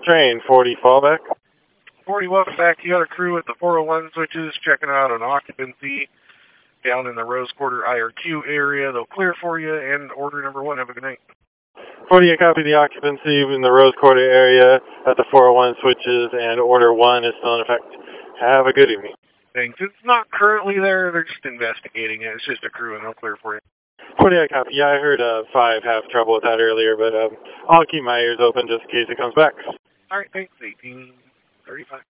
Train 40 fallback. 40, welcome back. You got a crew at the 401 switches checking out an occupancy down in the Rose Quarter IRQ area. They'll clear for you, and order number 1. Have a good night. 40, I copy the occupancy in the Rose Quarter area at the 401 switches, and order 1 is still in effect. Have a good evening. Thanks. It's not currently there. They're just investigating it. It's just a crew, and they'll clear for you. 40, I copy. Yeah, I heard 5 have trouble with that earlier, but I'll keep my ears open just in case it comes back. All right, thanks. 1835.